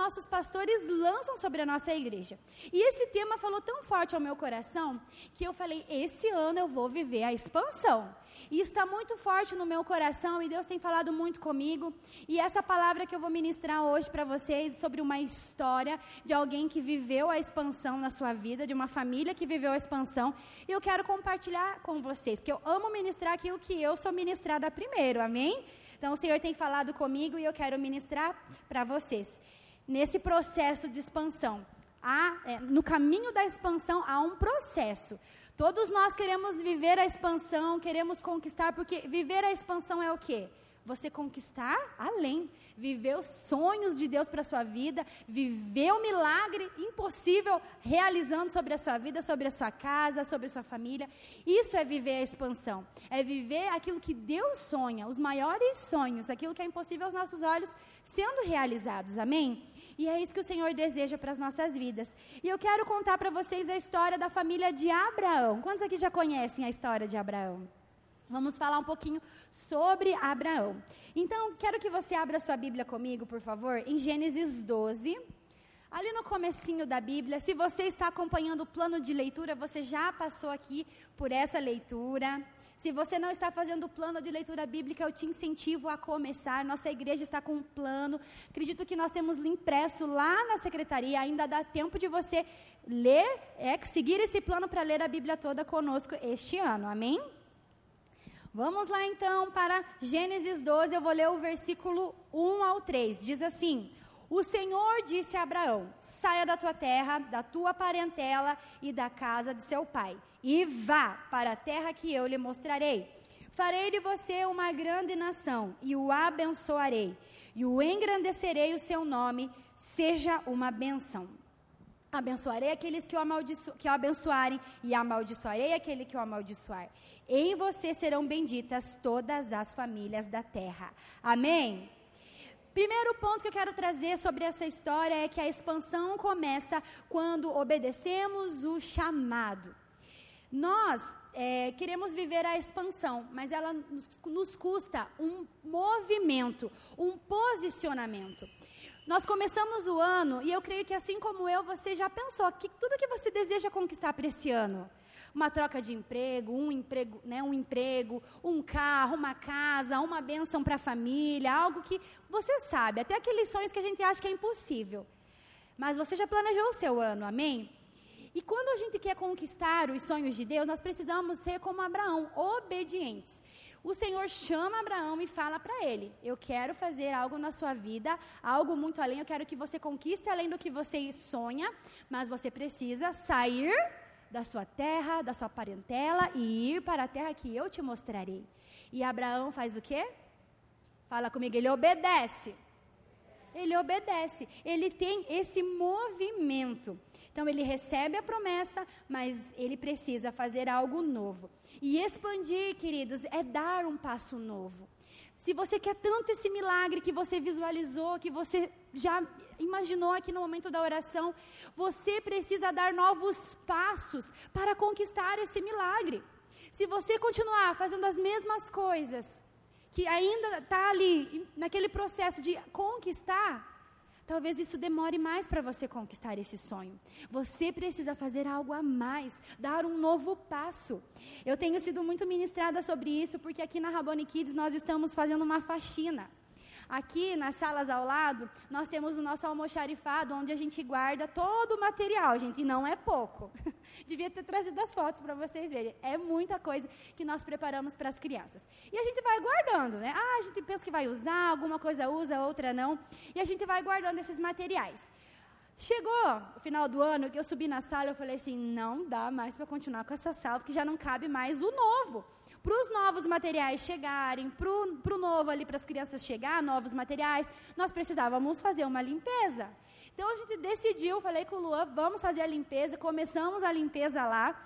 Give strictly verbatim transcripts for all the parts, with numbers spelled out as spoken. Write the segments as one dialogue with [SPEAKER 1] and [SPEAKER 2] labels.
[SPEAKER 1] nossos pastores lançam sobre a nossa igreja. E esse tema falou tão forte ao meu coração, que eu falei, esse ano eu vou viver a expansão. E isso está muito forte no meu coração, e Deus tem falado muito comigo. E essa palavra que eu vou ministrar hoje para vocês, sobre uma história de alguém que viveu a expansão na sua vida, de uma família que viveu a expansão, e eu quero compartilhar com vocês, porque eu amo ministrar aquilo que eu sou ministrada primeiro, amém? Então o Senhor tem falado comigo e eu quero ministrar para vocês. Nesse processo de expansão, há, é, no caminho da expansão há um processo. Todos nós queremos viver a expansão, queremos conquistar, porque viver a expansão é o quê? Você conquistar além, viver os sonhos de Deus para a sua vida, viver o milagre impossível realizando sobre a sua vida, sobre a sua casa, sobre a sua família. Isso é viver a expansão, é viver aquilo que Deus sonha, os maiores sonhos, aquilo que é impossível aos nossos olhos sendo realizados, amém? E é isso que o Senhor deseja para as nossas vidas. E eu quero contar para vocês a história da família de Abraão. Quantos aqui já conhecem a história de Abraão? Vamos falar um pouquinho sobre Abraão. Então, quero que você abra sua Bíblia comigo, por favor, em Gênesis doze. Ali no comecinho da Bíblia, se você está acompanhando o plano de leitura, você já passou aqui por essa leitura. Se você não está fazendo o plano de leitura bíblica, eu te incentivo a começar. Nossa igreja está com um plano. Acredito que nós temos impresso lá na secretaria. Ainda dá tempo de você ler, é, seguir esse plano para ler a Bíblia toda conosco este ano. Amém? Vamos lá então para Gênesis doze. Eu vou ler o versículo um ao três. Diz assim: o Senhor disse a Abraão, saia da tua terra, da tua parentela e da casa de seu pai, e vá para a terra que eu lhe mostrarei. Farei de você uma grande nação, e o abençoarei, e o engrandecerei o seu nome, seja uma bênção. Abençoarei aqueles que o, amaldiço... que o abençoarem, e amaldiçoarei aquele que o amaldiçoar. Em você serão benditas todas as famílias da terra. Amém? Primeiro ponto que eu quero trazer sobre essa história é que a expansão começa quando obedecemos o chamado. Nós é, queremos viver a expansão, mas ela nos, nos custa um movimento, um posicionamento. Nós começamos o ano e eu creio que assim como eu, você já pensou que tudo que você deseja conquistar para esse ano. Uma troca de emprego, um emprego, né, um emprego, um carro, uma casa, uma bênção para a família, algo que você sabe, até aqueles sonhos que a gente acha que é impossível. Mas você já planejou o seu ano, amém? E quando a gente quer conquistar os sonhos de Deus, nós precisamos ser como Abraão, obedientes. O Senhor chama Abraão e fala para ele, eu quero fazer algo na sua vida, algo muito além, eu quero que você conquiste além do que você sonha, mas você precisa sair da sua terra, da sua parentela e ir para a terra que eu te mostrarei. E Abraão faz o quê? Fala comigo, ele obedece. Ele obedece, ele tem esse movimento. Então ele recebe a promessa, mas ele precisa fazer algo novo. E expandir, queridos, é dar um passo novo. Se você quer tanto esse milagre que você visualizou, que você já imaginou aqui no momento da oração, você precisa dar novos passos para conquistar esse milagre. Se você continuar fazendo as mesmas coisas, que ainda está ali, naquele processo de conquistar, talvez isso demore mais para você conquistar esse sonho. Você precisa fazer algo a mais, dar um novo passo. Eu tenho sido muito ministrada sobre isso, porque aqui na Rabboni Kids nós estamos fazendo uma faxina. Aqui nas salas ao lado, nós temos o nosso almoxarifado, onde a gente guarda todo o material, gente, e não é pouco. Devia ter trazido as fotos para vocês verem. É muita coisa que nós preparamos para as crianças. E a gente vai guardando, né? Ah, a gente pensa que vai usar, alguma coisa usa, outra não. E a gente vai guardando esses materiais. Chegou o final do ano, que eu subi na sala, eu falei assim, não dá mais para continuar com essa sala, porque já não cabe mais o novo. Para os novos materiais chegarem, para o novo ali, para as crianças chegar, novos materiais, nós precisávamos fazer uma limpeza. Então a gente decidiu, falei com o Luan, vamos fazer a limpeza, começamos a limpeza lá,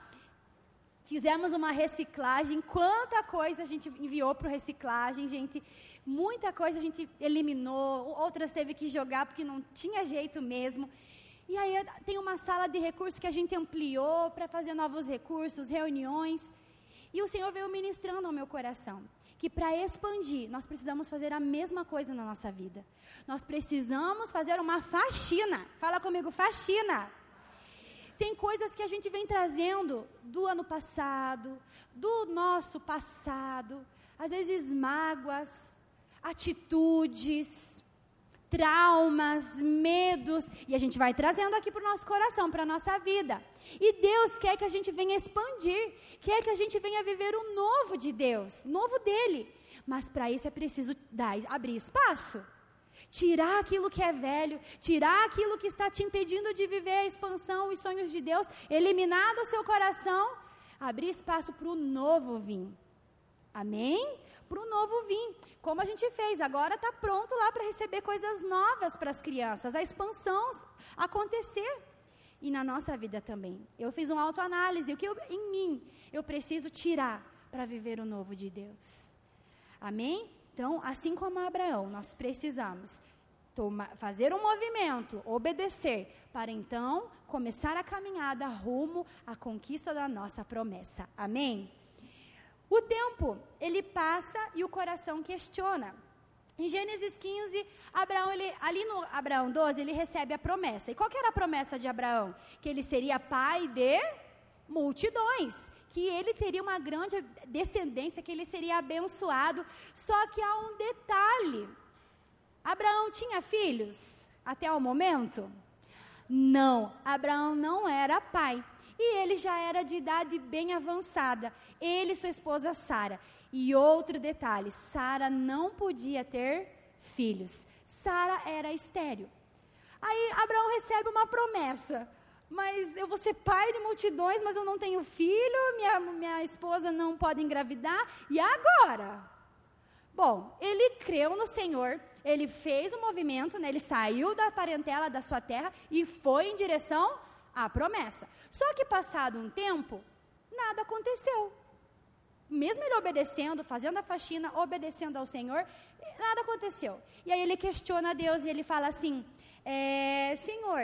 [SPEAKER 1] fizemos uma reciclagem, quanta coisa a gente enviou para reciclagem, gente, muita coisa a gente eliminou, outras teve que jogar porque não tinha jeito mesmo. E aí tem uma sala de recursos que a gente ampliou para fazer novos recursos, reuniões. E o Senhor veio ministrando ao meu coração que para expandir, nós precisamos fazer a mesma coisa na nossa vida. Nós precisamos fazer uma faxina. Fala comigo, faxina. Tem coisas que a gente vem trazendo do ano passado, do nosso passado, às vezes mágoas, atitudes, traumas, medos, e a gente vai trazendo aqui para o nosso coração, para a nossa vida. E Deus quer que a gente venha expandir, quer que a gente venha viver o novo de Deus, novo dele. Mas para isso é preciso dar, abrir espaço, tirar aquilo que é velho, tirar aquilo que está te impedindo de viver a expansão, os sonhos de Deus, eliminar do seu coração, abrir espaço para o novo vir. Amém? Para o novo vir, como a gente fez, agora está pronto lá para receber coisas novas para as crianças, a expansão acontecer, e na nossa vida também. Eu fiz uma autoanálise, o que eu, em mim eu preciso tirar para viver o novo de Deus, amém? Então, assim como Abraão, nós precisamos toma, fazer um movimento, obedecer, para então começar a caminhada rumo à conquista da nossa promessa, amém? O tempo, ele passa e o coração questiona. Em Gênesis quinze, Abraão, ele, ali no Abraão doze, ele recebe a promessa. E qual que era a promessa de Abraão? Que ele seria pai de multidões, que ele teria uma grande descendência, que ele seria abençoado. Só que há um detalhe. Abraão tinha filhos até o momento? Não, Abraão não era pai. E ele já era de idade bem avançada, ele e sua esposa Sara. E outro detalhe, Sara não podia ter filhos, Sara era estéril. Aí Abraão recebe uma promessa, mas eu vou ser pai de multidões, mas eu não tenho filho, minha, minha esposa não pode engravidar, e agora? Bom, ele creu no Senhor, ele fez um movimento, né, ele saiu da parentela da sua terra e foi em direção a promessa. Só que passado um tempo, nada aconteceu. Mesmo ele obedecendo, fazendo a faxina, obedecendo ao Senhor, nada aconteceu. E aí ele questiona a Deus e ele fala assim, é, Senhor,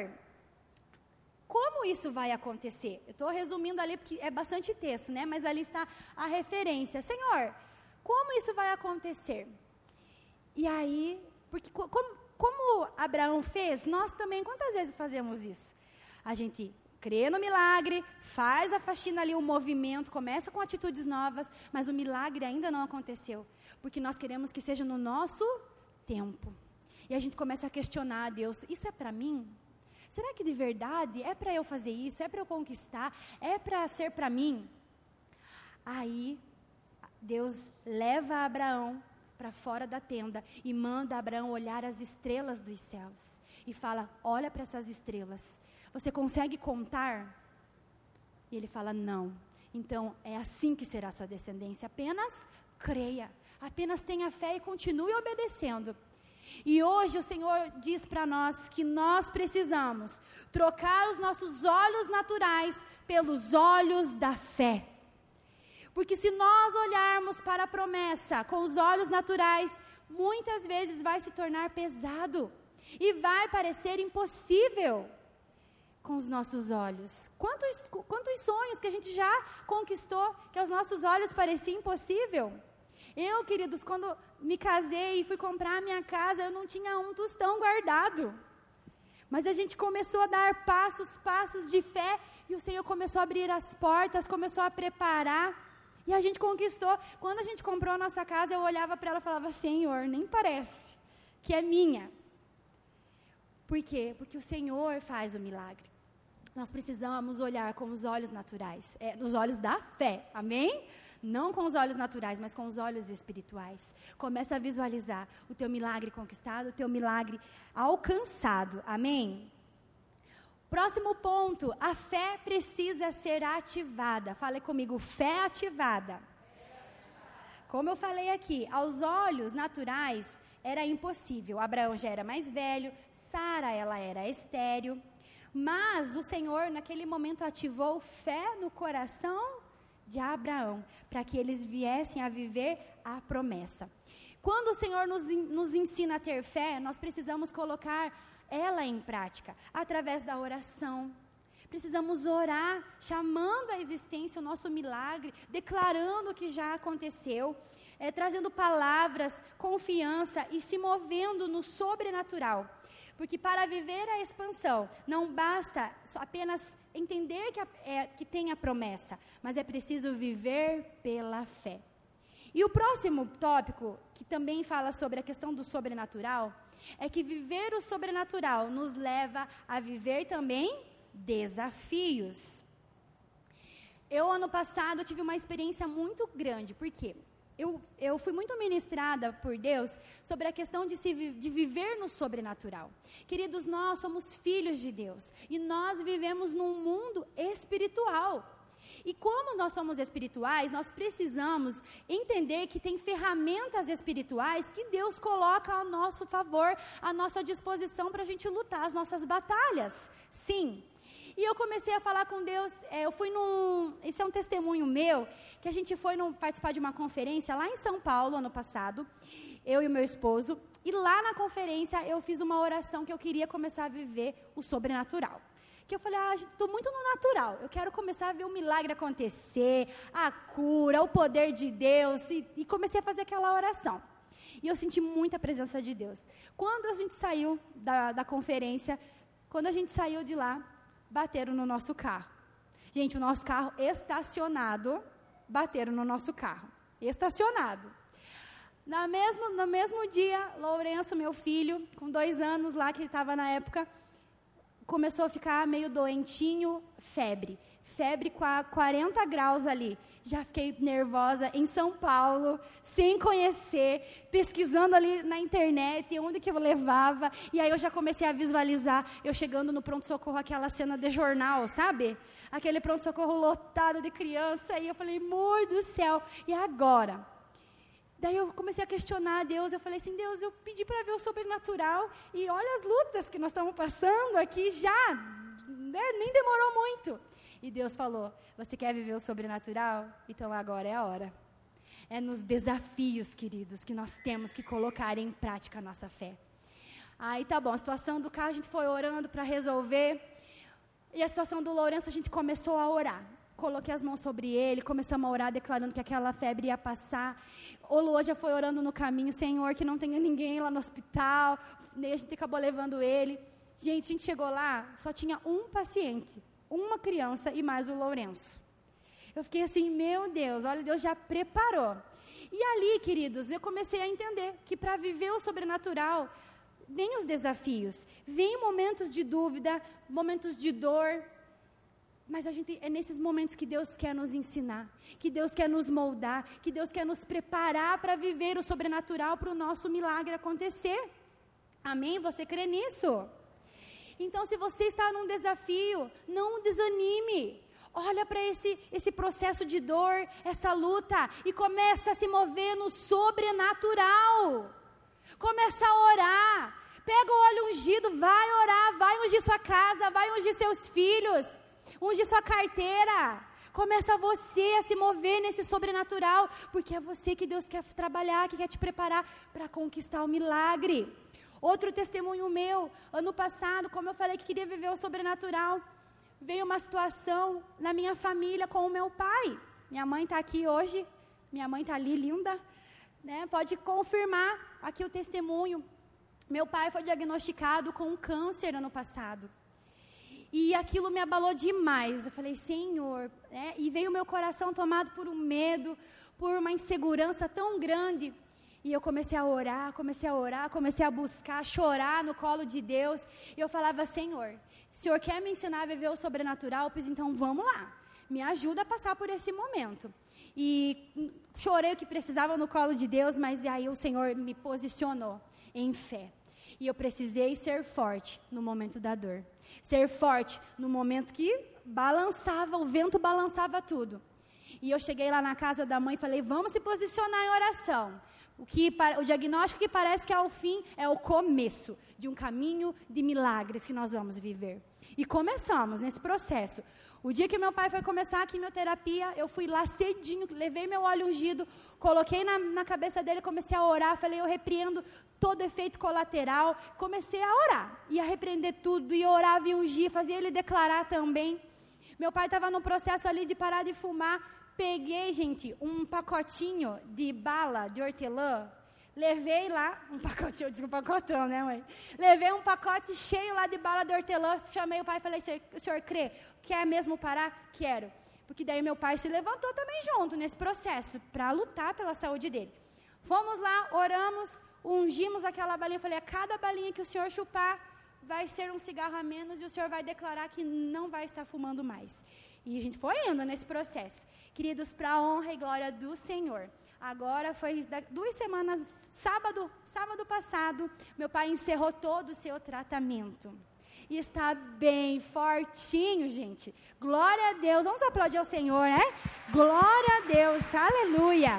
[SPEAKER 1] como isso vai acontecer? Eu estou resumindo ali porque é bastante texto, né? Mas ali está a referência. Senhor, como isso vai acontecer? E aí, porque como, como Abraão fez, nós também, quantas vezes fazemos isso? A gente crê no milagre, faz a faxina ali, o movimento, começa com atitudes novas, mas o milagre ainda não aconteceu, porque nós queremos que seja no nosso tempo. E a gente começa a questionar a Deus, isso é para mim? Será que de verdade é para eu fazer isso? É para eu conquistar? É para ser para mim? Aí, Deus leva Abraão para fora da tenda e manda Abraão olhar as estrelas dos céus. E fala, olha para essas estrelas. Você consegue contar? E ele fala, não. Então, é assim que será sua descendência. Apenas creia. Apenas tenha fé e continue obedecendo. E hoje o Senhor diz para nós que nós precisamos trocar os nossos olhos naturais pelos olhos da fé. Porque se nós olharmos para a promessa com os olhos naturais, muitas vezes vai se tornar pesado. E vai parecer impossível com os nossos olhos. Quantos, quantos sonhos que a gente já conquistou, que aos nossos olhos parecia impossível? Eu, queridos, quando me casei e fui comprar a minha casa, eu não tinha um tostão guardado. Mas a gente começou a dar passos, passos de fé, e o Senhor começou a abrir as portas, começou a preparar, e a gente conquistou. Quando a gente comprou a nossa casa, eu olhava para ela e falava, Senhor, nem parece que é minha. Por quê? Porque o Senhor faz o milagre. Nós precisamos olhar com os olhos naturais, é, os olhos da fé, amém? Não com os olhos naturais, mas com os olhos espirituais. Começa a visualizar o teu milagre conquistado, o teu milagre alcançado, amém? Próximo ponto, a fé precisa ser ativada. Fale comigo, fé ativada. Como eu falei aqui, aos olhos naturais era impossível. Abraão já era mais velho, Sara ela era estéril. Mas o Senhor, naquele momento, ativou fé no coração de Abraão, para que eles viessem a viver a promessa. Quando o Senhor nos, nos ensina a ter fé, nós precisamos colocar ela em prática, através da oração. Precisamos orar, chamando à existência o nosso milagre, declarando o que já aconteceu. é, trazendo palavras, confiança e se movendo no sobrenatural. Porque para viver a expansão, não basta apenas entender que, a, é, que tem a promessa, mas é preciso viver pela fé. E o próximo tópico, que também fala sobre a questão do sobrenatural, é que viver o sobrenatural nos leva a viver também desafios. Eu, ano passado, tive uma experiência muito grande, porque eu, eu fui muito ministrada por Deus sobre a questão de, se, de viver no sobrenatural. Queridos, nós somos filhos de Deus, e nós vivemos num mundo espiritual. E como nós somos espirituais, nós precisamos entender que tem ferramentas espirituais que Deus coloca ao nosso favor, à nossa disposição para a gente lutar as nossas batalhas. Sim. E eu comecei a falar com Deus, é, eu fui num, esse é um testemunho meu, que a gente foi num, participar de uma conferência lá em São Paulo, ano passado, eu e o meu esposo, e lá na conferência eu fiz uma oração que eu queria começar a viver o sobrenatural. Que eu falei, ah, estou muito no natural, eu quero começar a ver o milagre acontecer, a cura, o poder de Deus, e, e comecei a fazer aquela oração. E eu senti muita presença de Deus. Quando a gente saiu da, da conferência, quando a gente saiu de lá, bateram no nosso carro. Gente, o nosso carro estacionado, bateram no nosso carro, estacionado. Na mesmo, no mesmo dia, Lourenço, meu filho, com dois anos lá, que ele estava na época, começou a ficar meio doentinho, febre. Febre com quarenta graus ali. Já fiquei nervosa em São Paulo, sem conhecer, pesquisando ali na internet, onde que eu levava. E aí eu já comecei a visualizar, eu chegando no pronto-socorro, aquela cena de jornal, sabe? Aquele pronto-socorro lotado de criança. E eu falei, amor do céu, e agora? Daí eu comecei a questionar a Deus, eu falei assim, Deus, eu pedi para ver o sobrenatural, e olha as lutas que nós estamos passando aqui já, né? Nem demorou muito. E Deus falou, você quer viver o sobrenatural? Então agora é a hora. É nos desafios, queridos, que nós temos que colocar em prática a nossa fé. Aí tá bom, a situação do carro a gente foi orando para resolver, e a situação do Lourenço a gente começou a orar. Coloquei as mãos sobre ele, começamos a orar, declarando que aquela febre ia passar. O Lô já foi orando no caminho, Senhor, que não tenha ninguém lá no hospital. Daí a gente acabou levando ele. Gente, a gente chegou lá, só tinha um paciente, uma criança e mais o Lourenço. Eu fiquei assim, meu Deus, olha, Deus já preparou. E ali, queridos, eu comecei a entender que para viver o sobrenatural, vem os desafios, vem momentos de dúvida, momentos de dor. Mas a gente, é nesses momentos que Deus quer nos ensinar, que Deus quer nos moldar, que Deus quer nos preparar para viver o sobrenatural, para o nosso milagre acontecer. Amém? Você crê nisso? Então, se você está num desafio, não desanime. Olha para esse, esse processo de dor, essa luta, e começa a se mover no sobrenatural. Começa a orar. Pega o óleo ungido, vai orar, vai ungir sua casa, vai ungir seus filhos. Unge sua carteira, começa você a se mover nesse sobrenatural, porque é você que Deus quer trabalhar, que quer te preparar para conquistar o milagre. Outro testemunho meu, ano passado, como eu falei que queria viver o sobrenatural, veio uma situação na minha família com o meu pai. Minha mãe está aqui hoje, minha mãe está ali, linda, né? Pode confirmar aqui o testemunho. Meu pai foi diagnosticado com um câncer ano passado. E aquilo me abalou demais. Eu falei, Senhor, né? E veio meu coração tomado por um medo, por uma insegurança tão grande. E eu comecei a orar, comecei a orar, comecei a buscar, a chorar no colo de Deus. E eu falava, Senhor, se o Senhor quer me ensinar a viver o sobrenatural, pois então vamos lá. Me ajuda a passar por esse momento. E chorei o que precisava no colo de Deus, mas aí o Senhor me posicionou em fé. E eu precisei ser forte no momento da dor. Ser forte no momento que balançava, o vento balançava tudo. E eu cheguei lá na casa da mãe e falei, vamos se posicionar em oração. O, que, o diagnóstico que parece que é o fim, é o começo de um caminho de milagres que nós vamos viver. E começamos nesse processo. O dia que meu pai foi começar a quimioterapia, eu fui lá cedinho, levei meu óleo ungido, coloquei na, na cabeça dele, comecei a orar, falei, eu repreendo todo efeito colateral, comecei a orar, ia repreender tudo, ia orar, ia ungir, fazia ele declarar também. Meu pai estava no processo ali de parar de fumar, peguei, gente, um pacotinho de bala de hortelã, levei lá, um pacotinho, eu disse um pacotão, né, mãe? Levei um pacote cheio lá de bala de hortelã, chamei o pai e falei, o senhor crê? Quer mesmo parar? Quero. Porque daí meu pai se levantou também junto nesse processo, para lutar pela saúde dele. Fomos lá, oramos, ungimos aquela balinha, falei, a cada balinha que o senhor chupar, vai ser um cigarro a menos e o senhor vai declarar que não vai estar fumando mais. E a gente foi indo nesse processo. Queridos, para a honra e glória do Senhor. Agora foi duas semanas, sábado, sábado passado, meu pai encerrou todo o seu tratamento. E está bem fortinho, gente. Glória a Deus. Vamos aplaudir ao Senhor, né? Glória a Deus. Aleluia.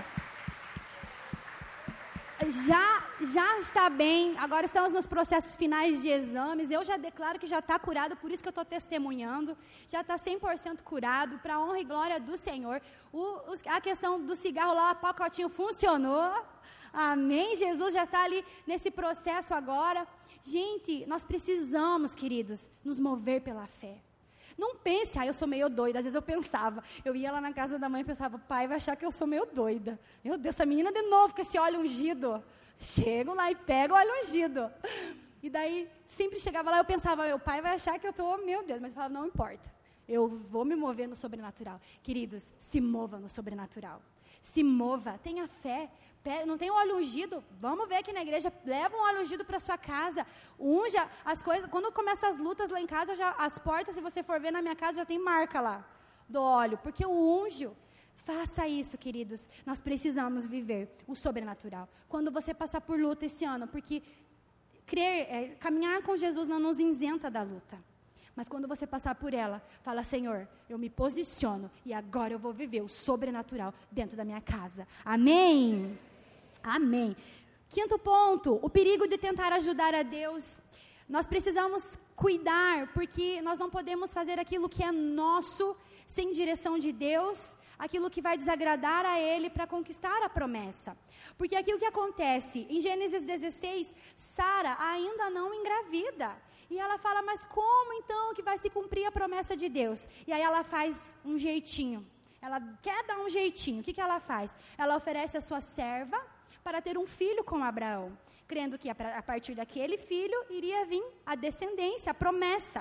[SPEAKER 1] Já, já está bem, agora estamos nos processos finais de exames, eu já declaro que já está curado, por isso que eu estou testemunhando, já está cem por cento curado, para a honra e glória do Senhor. O, os, a questão do cigarro lá, o pacotinho funcionou, amém, Jesus já está ali nesse processo agora. Gente, nós precisamos, queridos, nos mover pela fé. Não pense, ah, eu sou meio doida. Às vezes eu pensava, eu ia lá na casa da mãe e pensava, pai vai achar que eu sou meio doida. Meu Deus, essa menina de novo com esse óleo ungido. Chego lá e pego o óleo ungido. E daí, sempre chegava lá, eu pensava, meu pai vai achar que eu estou, meu Deus. Mas eu falava, não importa, eu vou me mover no sobrenatural. Queridos, se mova no sobrenatural. Se mova, tenha fé. Não tem um óleo ungido? Vamos ver aqui na igreja, leva um óleo ungido para sua casa, unja as coisas, quando começam as lutas lá em casa, já, as portas, se você for ver na minha casa, já tem marca lá, do óleo, porque eu unjo. Faça isso, queridos, nós precisamos viver o sobrenatural, quando você passar por luta esse ano, porque crer, é, caminhar com Jesus não nos isenta da luta, mas quando você passar por ela, fala, Senhor, eu me posiciono, e agora eu vou viver o sobrenatural dentro da minha casa, amém? Amém. Quinto ponto, o perigo de tentar ajudar a Deus. Nós precisamos cuidar, porque nós não podemos fazer aquilo que é nosso, sem direção de Deus, aquilo que vai desagradar a Ele para conquistar a promessa. Porque aqui o que acontece, em Gênesis dezesseis, Sara ainda não engravida. E ela fala, mas como então que vai se cumprir a promessa de Deus? E aí ela faz um jeitinho, ela quer dar um jeitinho, o que, que ela faz? Ela oferece a sua serva, para ter um filho com Abraão, crendo que a partir daquele filho iria vir a descendência, a promessa.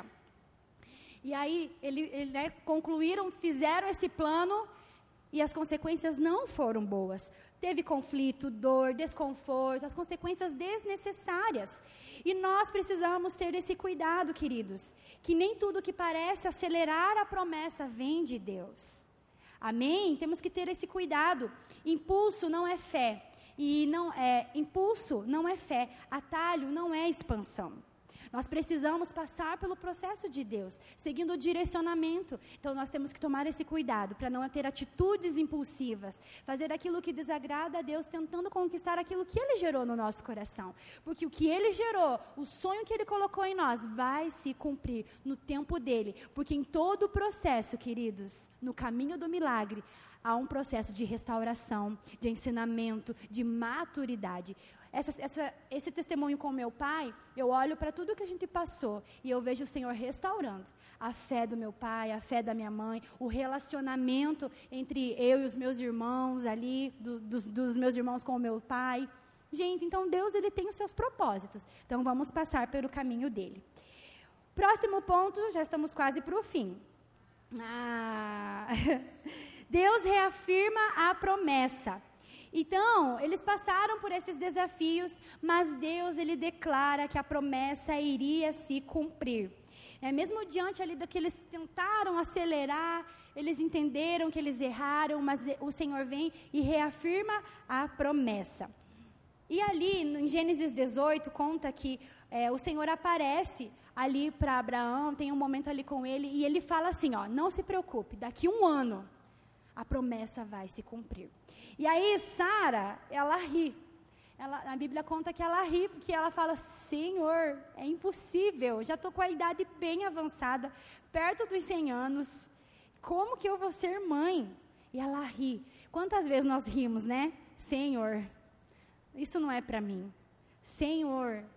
[SPEAKER 1] E aí, ele, ele, né, concluíram, fizeram esse plano, e as consequências não foram boas. Teve conflito, dor, desconforto, as consequências desnecessárias. E nós precisamos ter esse cuidado, queridos, que nem tudo que parece acelerar a promessa vem de Deus. Amém? Temos que ter esse cuidado. Impulso não é fé. E não é, impulso não é fé, atalho não é expansão. Nós precisamos passar pelo processo de Deus, seguindo o direcionamento. Então nós temos que tomar esse cuidado para não ter atitudes impulsivas, fazer aquilo que desagrada a Deus, tentando conquistar aquilo que Ele gerou no nosso coração. Porque o que Ele gerou, o sonho que Ele colocou em nós, vai se cumprir no tempo dEle. Porque em todo o processo, queridos, no caminho do milagre, há um processo de restauração, de ensinamento, de maturidade. Essa, essa, esse testemunho com meu pai, eu olho para tudo que a gente passou e eu vejo o Senhor restaurando a fé do meu pai, a fé da minha mãe, o relacionamento entre eu e os meus irmãos ali, do, dos, dos meus irmãos com o meu pai. Gente, então Deus, Ele tem os seus propósitos. Então vamos passar pelo caminho dEle. Próximo ponto, já estamos quase para o fim. Ah... Deus reafirma a promessa. Então, eles passaram por esses desafios, mas Deus, Ele declara que a promessa iria se cumprir. É, mesmo diante ali do que eles tentaram acelerar, eles entenderam que eles erraram, mas o Senhor vem e reafirma a promessa. E ali, em Gênesis dezoito, conta que é, o Senhor aparece ali para Abraão, tem um momento ali com ele, e ele fala assim, ó, não se preocupe, daqui um ano, a promessa vai se cumprir. E aí Sara, ela ri. Ela, a Bíblia conta que ela ri, porque ela fala, Senhor, é impossível, já estou com a idade bem avançada, perto dos cem anos, como que eu vou ser mãe? E ela ri. Quantas vezes nós rimos, né? Senhor, isso não é para mim. Senhor,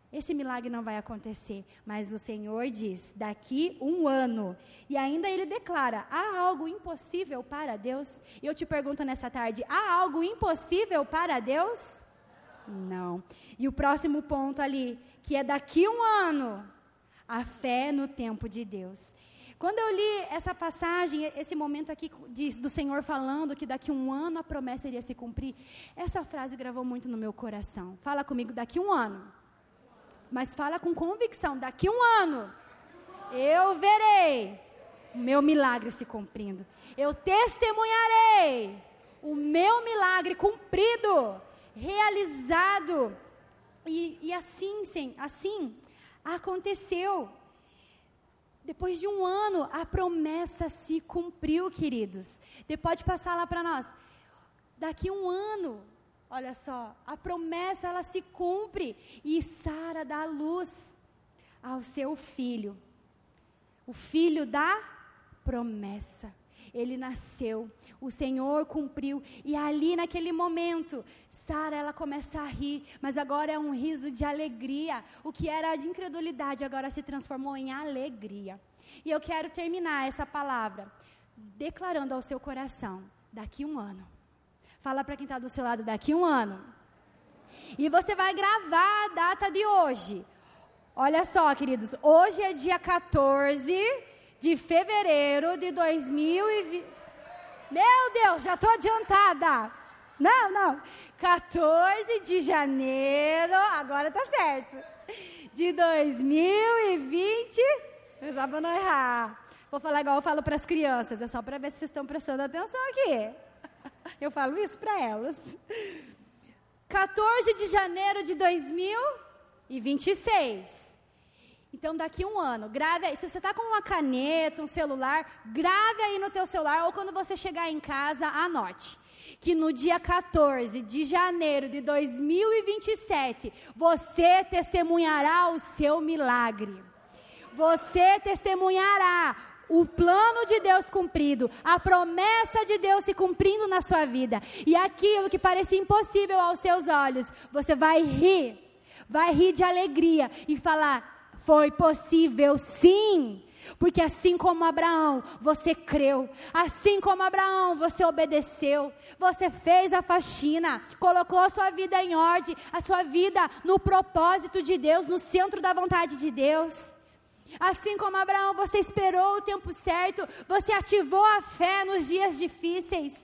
[SPEAKER 1] esse milagre não vai acontecer. Mas o Senhor diz, daqui um ano. E ainda Ele declara, há algo impossível para Deus? E eu te pergunto nessa tarde, há algo impossível para Deus? Não. E o próximo ponto ali, que é daqui um ano, a fé no tempo de Deus. Quando eu li essa passagem, esse momento aqui de, do Senhor falando que daqui um ano a promessa iria se cumprir, essa frase gravou muito no meu coração. Fala comigo, daqui um ano. Mas fala com convicção, daqui um ano, eu verei o meu milagre se cumprindo. Eu testemunharei o meu milagre cumprido, realizado. E, e assim, sim, assim aconteceu. Depois de um ano, a promessa se cumpriu, queridos. Depois de passar lá para nós. Daqui um ano, olha só, a promessa ela se cumpre. E Sara dá luz ao seu filho. O filho da promessa. Ele nasceu, o Senhor cumpriu, e ali naquele momento, Sara ela começa a rir, mas agora é um riso de alegria. O que era de incredulidade agora se transformou em alegria. E eu quero terminar essa palavra declarando ao seu coração, daqui um ano. Fala para quem está do seu lado, daqui um ano. E você vai gravar a data de hoje. Olha só, queridos, hoje é dia quatorze de fevereiro de dois mil e vinte. Meu Deus, já estou adiantada. Não, não. quatorze de janeiro, agora está certo. De dois mil e vinte. Só para não errar. Vou falar igual eu falo para as crianças. É só para ver se vocês estão prestando atenção aqui. Eu falo isso para elas. quatorze de janeiro de dois mil e vinte e seis. Então, daqui um ano, grave aí. Se você está com uma caneta, um celular, grave aí no teu celular, ou quando você chegar em casa, anote. Que no dia quatorze de janeiro de dois mil e vinte e sete, você testemunhará o seu milagre. Você testemunhará o plano de Deus cumprido, a promessa de Deus se cumprindo na sua vida. E aquilo que parecia impossível aos seus olhos, você vai rir, vai rir de alegria e falar, foi possível sim, porque assim como Abraão, você creu, assim como Abraão, você obedeceu, você fez a faxina, colocou a sua vida em ordem, a sua vida no propósito de Deus, no centro da vontade de Deus. Assim como Abraão, você esperou o tempo certo, você ativou a fé nos dias difíceis.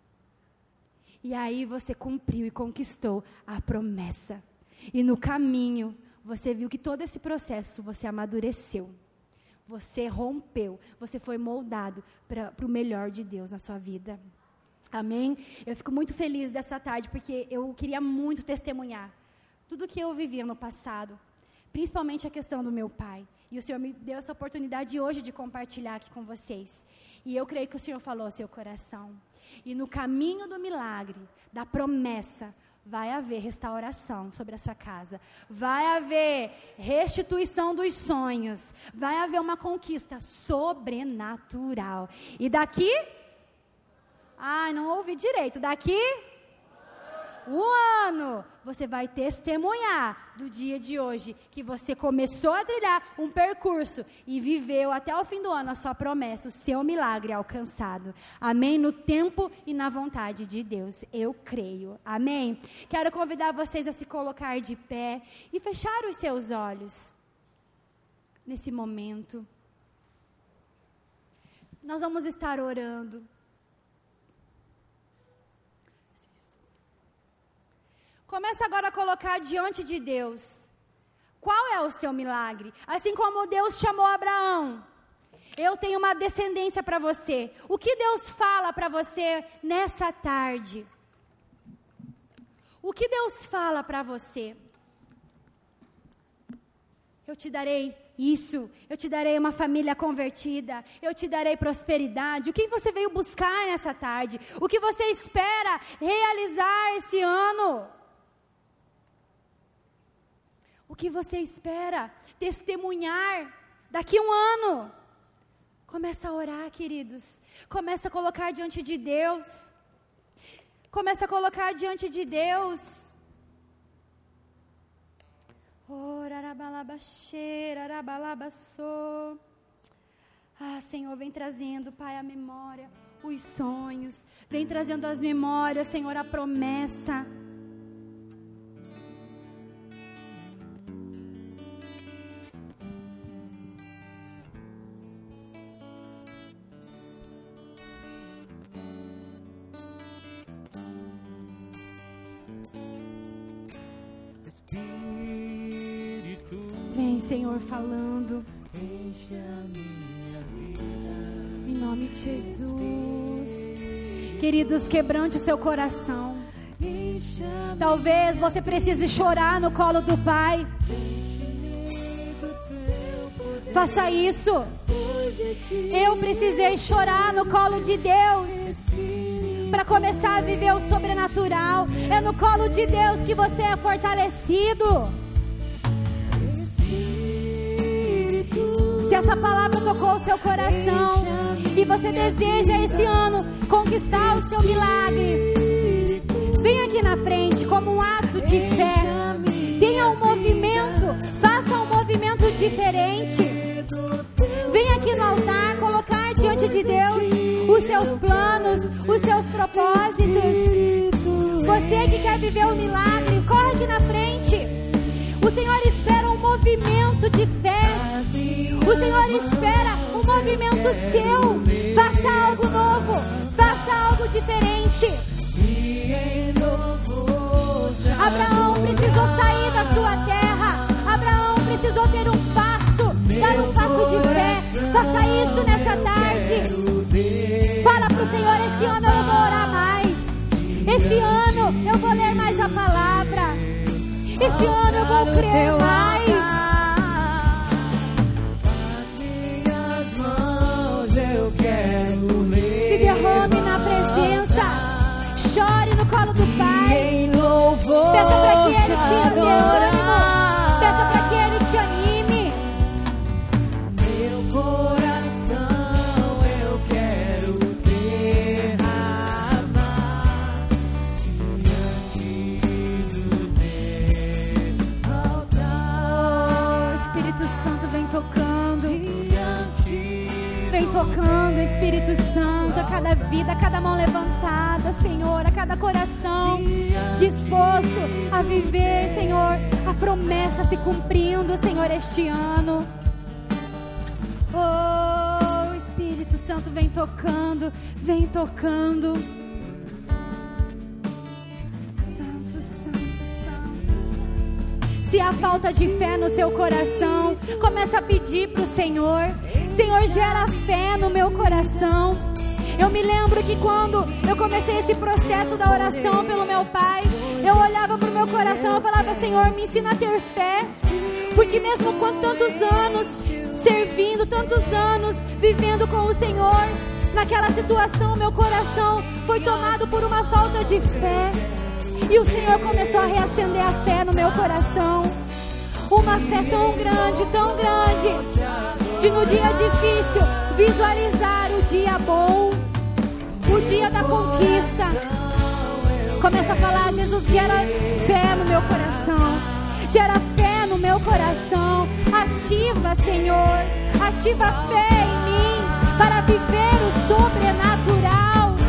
[SPEAKER 1] E aí você cumpriu e conquistou a promessa. E no caminho, você viu que todo esse processo, você amadureceu. Você rompeu, você foi moldado para o melhor de Deus na sua vida. Amém? Eu fico muito feliz dessa tarde, porque eu queria muito testemunhar tudo que eu vivia no passado, principalmente a questão do meu pai. E o Senhor me deu essa oportunidade hoje de compartilhar aqui com vocês. E eu creio que o Senhor falou ao seu coração. E no caminho do milagre, da promessa, vai haver restauração sobre a sua casa. Vai haver restituição dos sonhos. Vai haver uma conquista sobrenatural. E daqui... Ai, não ouvi direito. Daqui... Um ano, você vai testemunhar do dia de hoje, que você começou a trilhar um percurso e viveu até o fim do ano a sua promessa, o seu milagre alcançado. Amém? No tempo e na vontade de Deus, eu creio. Amém? Quero convidar vocês a se colocar de pé e fechar os seus olhos nesse momento. Nós vamos estar orando. Começa agora a colocar diante de Deus, qual é o seu milagre? Assim como Deus chamou Abraão, eu tenho uma descendência para você. O que Deus fala para você nessa tarde? O que Deus fala para você? Eu te darei isso, eu te darei uma família convertida, eu te darei prosperidade. O que você veio buscar nessa tarde? O que você espera realizar esse ano? O que você espera testemunhar daqui a um ano? Começa a orar, queridos. Começa a colocar diante de Deus. Começa a colocar diante de Deus. Ah, Senhor, vem trazendo, Pai, a memória, os sonhos. Vem trazendo as memórias, Senhor, a promessa. Vem, Senhor, falando. Em nome de Jesus. Queridos, quebrante o seu coração. Talvez você precise chorar no colo do Pai. Faça isso. Eu precisei chorar no colo de Deus para começar a viver o sobrenatural. É no colo de Deus que você é fortalecido. Se essa palavra tocou o seu coração e você deseja esse ano conquistar o seu milagre, vem aqui na frente como um ato de fé. Tenha um movimento, faça um movimento diferente. Vem aqui no altar colocar diante de Deus os seus planos, os seus propósitos. Você que quer viver o milagre, corre aqui na frente. O Senhor espera um movimento de fé. O Senhor espera um movimento seu. Faça algo novo, faça algo diferente. Abraão precisou sair da sua terra. Abraão precisou ter um passo, dar um passo de fé. Faça isso nessa tarde. Fala para o Senhor: esse ano eu vou orar mais. Esse ano eu vou ler mais a palavra. Esse ano eu vou crer mais. Se derrame na presença. Chore no colo do Pai. Peça para que Ele te dê ânimo. Peça para que Ele te anime. Meu coração eu quero derramar diante do teu altar. Oh, Espírito Santo, vem tocando. Vem tocando, Espírito Santo, a cada vida, a cada mão levantada, Senhor, a cada coração disposto a viver, Senhor, a promessa se cumprindo, Senhor, este ano. Oh, Espírito Santo, vem tocando, vem tocando. Santo, Santo, Santo. Se há falta de fé no seu coração, começa a pedir para o Senhor. Senhor, gera fé no meu coração. Eu me lembro que quando eu comecei esse processo da oração pelo meu pai, eu olhava para o meu coração e falava: Senhor, me ensina a ter fé. Porque mesmo com tantos anos servindo, tantos anos vivendo com o Senhor, naquela situação meu coração foi tomado por uma falta de fé. E o Senhor começou a reacender a fé no meu coração. Uma fé tão grande, tão grande, de no dia difícil visualizar o dia bom, o dia da conquista. Começa a falar: Jesus, gera fé no meu coração, gera fé no meu coração. Ativa, Senhor, ativa a fé em mim para viver o sobrenatural.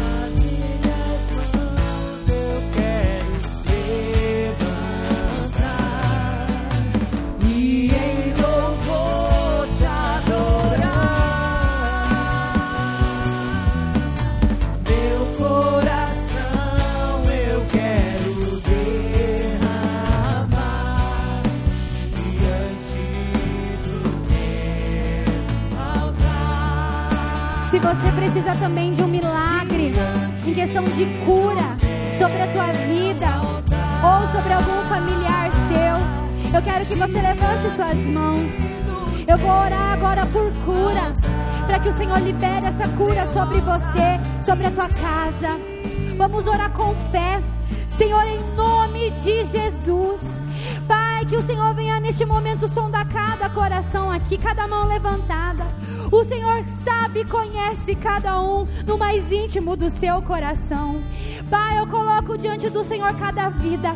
[SPEAKER 1] Se você precisa também de um milagre em questão de cura sobre a tua vida ou sobre algum familiar seu, eu quero que você levante suas mãos. Eu vou orar agora por cura, para que o Senhor libere essa cura sobre você, sobre a tua casa. Vamos orar com fé. Senhor, em nome de Jesus, Pai, que o Senhor venha neste momento sondar cada coração aqui, cada mão levantada. O Senhor sabe e conhece cada um no mais íntimo do seu coração. Pai, eu coloco diante do Senhor cada vida,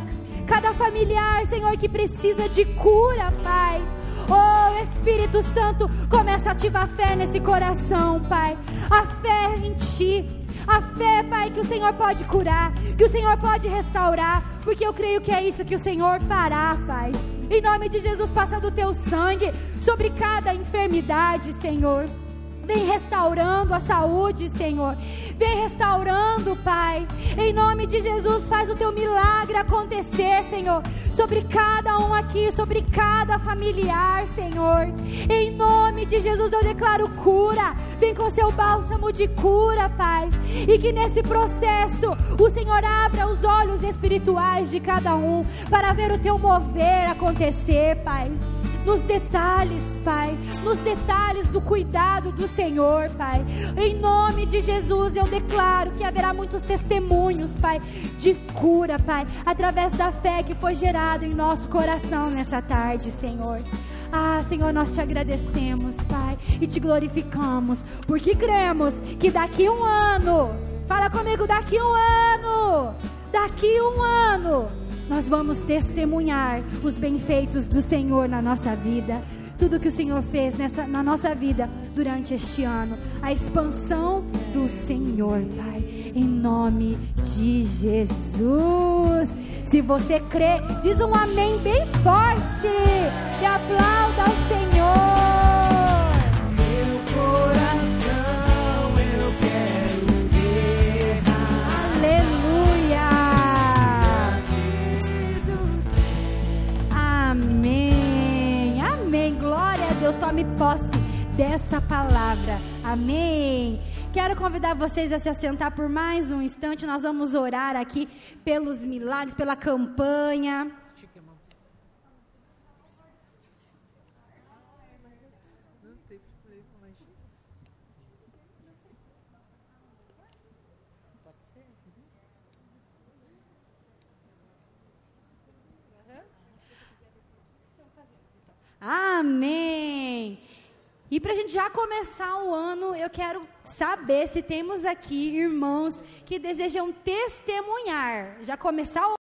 [SPEAKER 1] cada familiar, Senhor, que precisa de cura, Pai. Oh, Espírito Santo, começa a ativar a fé nesse coração, Pai. A fé em Ti. A fé, Pai, que o Senhor pode curar, que o Senhor pode restaurar, porque eu creio que é isso que o Senhor fará, Pai. Em nome de Jesus, passa do Teu sangue sobre cada enfermidade, Senhor. Vem restaurando a saúde, Senhor. Vem restaurando, Pai. Em nome de Jesus, faz o Teu milagre acontecer, Senhor. Sobre cada um aqui, sobre cada familiar, Senhor. Em nome de Jesus, eu declaro cura. Vem com Seu bálsamo de cura, Pai. E que nesse processo, o Senhor abra os olhos espirituais de cada um, para ver o Teu mover acontecer, Pai. Nos detalhes, Pai, nos detalhes do cuidado do Senhor, Pai. Em nome de Jesus, eu declaro que haverá muitos testemunhos, Pai, de cura, Pai, através da fé que foi gerada em nosso coração nessa tarde, Senhor. Ah, Senhor, nós Te agradecemos, Pai, e Te glorificamos, porque cremos que daqui um ano, fala comigo, daqui um ano, daqui um ano, nós vamos testemunhar os benfeitos do Senhor na nossa vida. Tudo que o Senhor fez nessa, na nossa vida durante este ano. A expansão do Senhor, Pai. Em nome de Jesus. Se você crê, diz um amém bem forte. E aplauda ao Senhor.
[SPEAKER 2] Meu coração eu quero derramar.
[SPEAKER 1] Aleluia. Amém, amém, glória a Deus, tome posse dessa palavra, amém. Quero convidar vocês a se assentar por mais um instante, nós vamos orar aqui pelos milagres, pela campanha. Amém. E para a gente já começar o ano, eu quero saber se temos aqui irmãos que desejam testemunhar. Já começar o